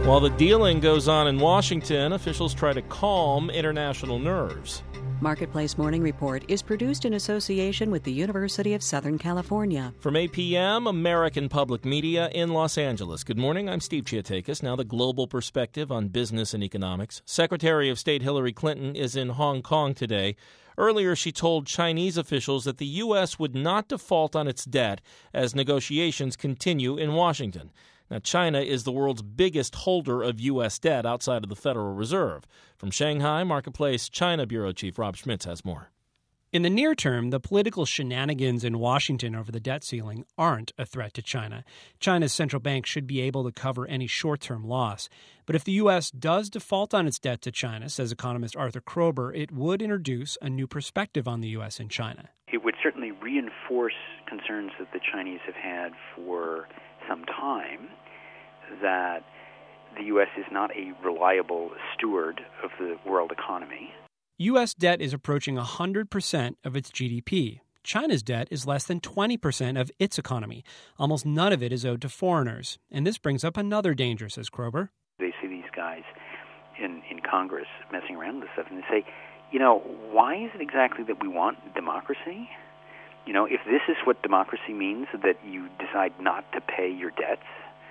While the dealing goes on in Washington, officials try to calm international nerves. Marketplace Morning Report is produced in association with the University of Southern California. From APM, American Public Media in Los Angeles. Good morning, I'm Steve Chiatakis. Now the global perspective on business and economics. Secretary of State Hillary Clinton is in Hong Kong today. Earlier, she told Chinese officials that the U.S. would not default on its debt as negotiations continue in Washington. Now, China is the world's biggest holder of U.S. debt outside of the Federal Reserve. From Shanghai, Marketplace China Bureau Chief Rob Schmitz has more. In the near term, the political shenanigans in Washington over the debt ceiling aren't a threat to China. China's central bank should be able to cover any short-term loss. But if the U.S. does default on its debt to China, says economist Arthur Kroeber, it would introduce a new perspective on the U.S. and China. It would certainly reinforce concerns that the Chinese have had for some time, that the U.S. is not a reliable steward of the world economy. U.S. debt is approaching 100% of its GDP. China's debt is less than 20% of its economy. Almost none of it is owed to foreigners. And this brings up another danger, says Kroeber. They see these guys in Congress messing around with stuff, and they say, why is it exactly that we want democracy? If this is what democracy means, that you decide not to pay your debts,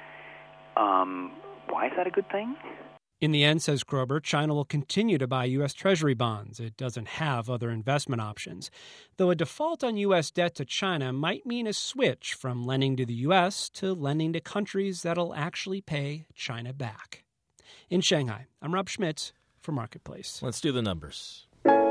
why is that a good thing? In the end, says Kroeber, China will continue to buy U.S. Treasury bonds. It doesn't have other investment options. Though a default on U.S. debt to China might mean a switch from lending to the U.S. to lending to countries that'll actually pay China back. In Shanghai, I'm Rob Schmitz for Marketplace. Let's do the numbers.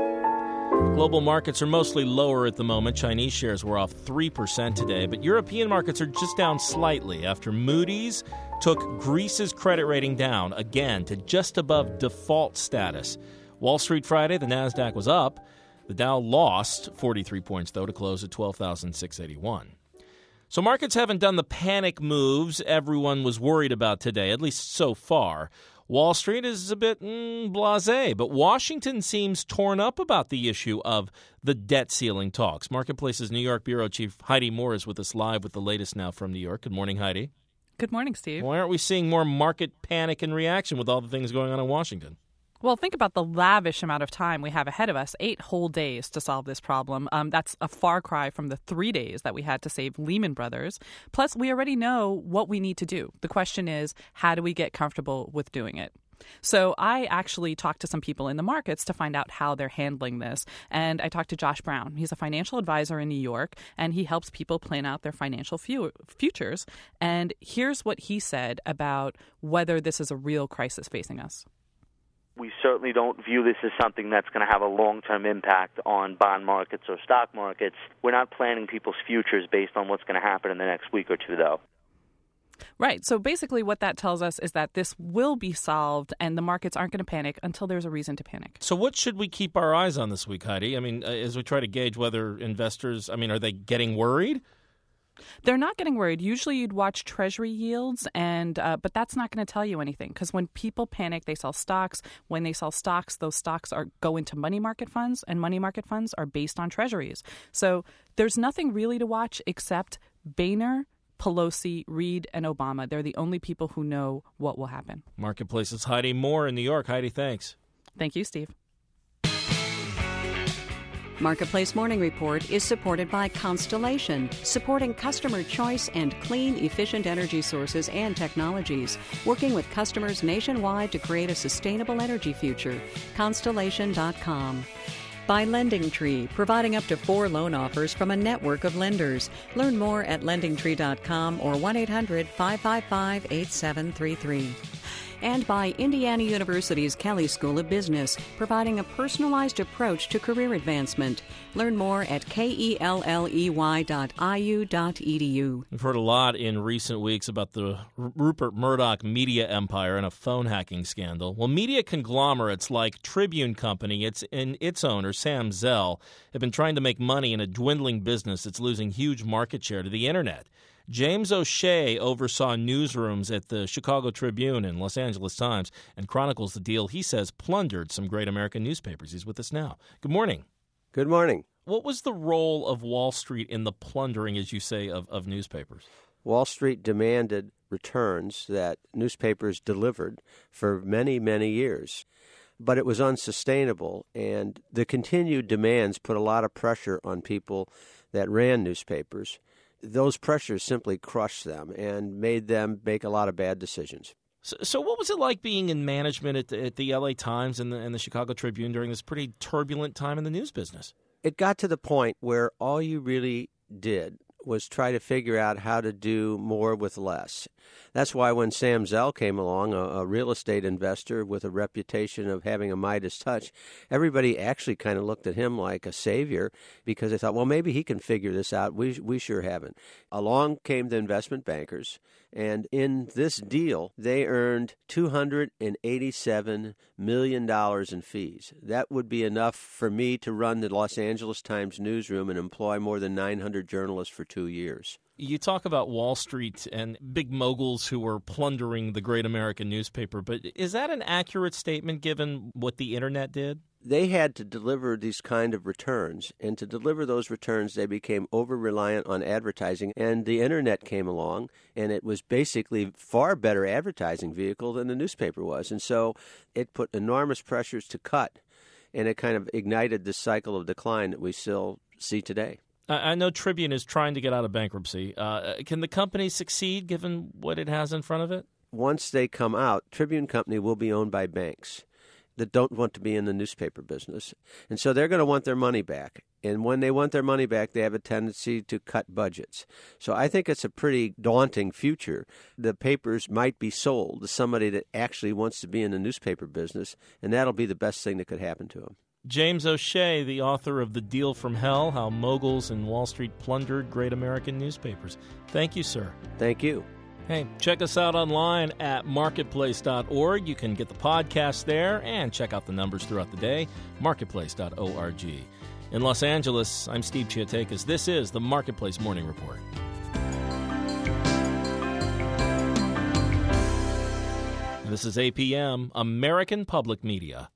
Global markets are mostly lower at the moment. Chinese shares were off 3% today, but European markets are just down slightly after Moody's took Greece's credit rating down again to just above default status. Wall Street Friday, the Nasdaq was up. The Dow lost 43 points, though, to close at 12,681. So markets haven't done the panic moves everyone was worried about today, at least so far. Wall Street is a bit blasé, but Washington seems torn up about the issue of the debt ceiling talks. Marketplace's New York Bureau Chief Heidi Moore is with us live with the latest now from New York. Good morning, Heidi. Good morning, Steve. Why aren't we seeing more market panic and reaction with all the things going on in Washington? Well, think about the lavish amount of time we have ahead of us, 8 whole days to solve this problem. That's a far cry from the 3 days that we had to save Lehman Brothers. Plus, we already know what we need to do. The question is, how do we get comfortable with doing it? So I actually talked to some people in the markets to find out how they're handling this. And I talked to Josh Brown. He's a financial advisor in New York, and he helps people plan out their financial futures. And here's what he said about whether this is a real crisis facing us. We certainly don't view this as something that's going to have a long-term impact on bond markets or stock markets. We're not planning people's futures based on what's going to happen in the next week or two, though. Right. So basically what that tells us is that this will be solved and the markets aren't going to panic until there's a reason to panic. So what should we keep our eyes on this week, Heidi? I mean, as we try to gauge whether investors, are they getting worried? They're not getting worried. Usually you'd watch Treasury yields, but that's not going to tell you anything because when people panic, they sell stocks. When they sell stocks, those stocks go into money market funds, and money market funds are based on Treasuries. So there's nothing really to watch except Boehner, Pelosi, Reid, and Obama. They're the only people who know what will happen. Marketplace's Heidi Moore in New York. Heidi, thanks. Thank you, Steve. Marketplace Morning Report is supported by Constellation, supporting customer choice and clean, efficient energy sources and technologies, working with customers nationwide to create a sustainable energy future. Constellation.com. By LendingTree, providing up to 4 loan offers from a network of lenders. Learn more at LendingTree.com or 1-800-555-8733. And by Indiana University's Kelley School of Business, providing a personalized approach to career advancement. Learn more at kelley.iu.edu. We've heard a lot in recent weeks about the Rupert Murdoch media empire and a phone hacking scandal. Well, media conglomerates like Tribune Company, its owner, Sam Zell, have been trying to make money in a dwindling business that's losing huge market share to the Internet. James O'Shea oversaw newsrooms at the Chicago Tribune and Los Angeles Times and chronicles the deal he says plundered some great American newspapers. He's with us now. Good morning. Good morning. What was the role of Wall Street in the plundering, as you say, of newspapers? Wall Street demanded returns that newspapers delivered for many, many years. But it was unsustainable, and the continued demands put a lot of pressure on people that ran newspapers. Those pressures simply crushed them and made them make a lot of bad decisions. So what was it like being in management at the L.A. Times and the Chicago Tribune during this pretty turbulent time in the news business? It got to the point where all you really did was try to figure out how to do more with less. That's why when Sam Zell came along, a real estate investor with a reputation of having a Midas touch, everybody actually kind of looked at him like a savior because they thought, well, maybe he can figure this out. We sure haven't. Along came the investment bankers, and in this deal, they earned $287 million in fees. That would be enough for me to run the Los Angeles Times newsroom and employ more than 900 journalists for 2 years. You talk about Wall Street and big moguls who were plundering the great American newspaper, but is that an accurate statement given what the Internet did? They had to deliver these kind of returns, and to deliver those returns, they became over-reliant on advertising, and the Internet came along, and it was basically far better advertising vehicle than the newspaper was, and so it put enormous pressures to cut, and it kind of ignited this cycle of decline that we still see today. I know Tribune is trying to get out of bankruptcy. Can the company succeed given what it has in front of it? Once they come out, Tribune Company will be owned by banks that don't want to be in the newspaper business. And so they're going to want their money back. And when they want their money back, they have a tendency to cut budgets. So I think it's a pretty daunting future. The papers might be sold to somebody that actually wants to be in the newspaper business, and that'll be the best thing that could happen to them. James O'Shea, the author of The Deal from Hell, How Moguls and Wall Street Plundered Great American Newspapers. Thank you, sir. Thank you. Hey, check us out online at marketplace.org. You can get the podcast there and check out the numbers throughout the day, marketplace.org. In Los Angeles, I'm Steve Chiatakis. This is the Marketplace Morning Report. This is APM, American Public Media.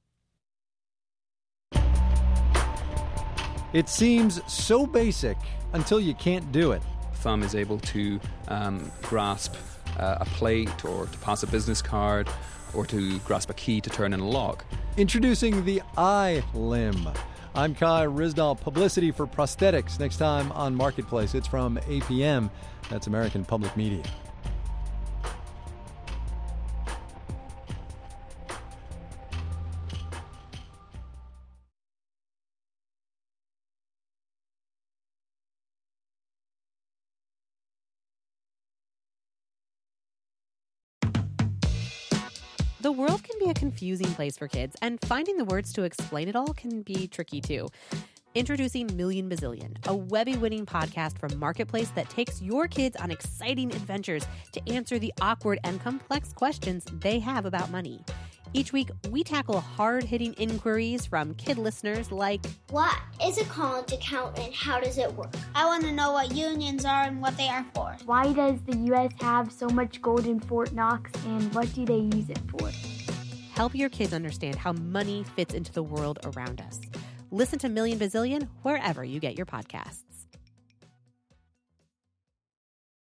It seems so basic until you can't do it. Thumb is able to grasp a plate or to pass a business card or to grasp a key to turn in a lock. Introducing the iLim. I'm Kai Ryssdal, publicity for prosthetics. Next time on Marketplace, it's from APM. That's American Public Media. The world can be a confusing place for kids, and finding the words to explain it all can be tricky too. Introducing Million Bazillion, a Webby-winning podcast from Marketplace that takes your kids on exciting adventures to answer the awkward and complex questions they have about money. Each week, we tackle hard-hitting inquiries from kid listeners like, what is a college account and how does it work? I want to know what unions are and what they are for. Why does the U.S. have so much gold in Fort Knox and what do they use it for? Help your kids understand how money fits into the world around us. Listen to Million Bazillion wherever you get your podcasts.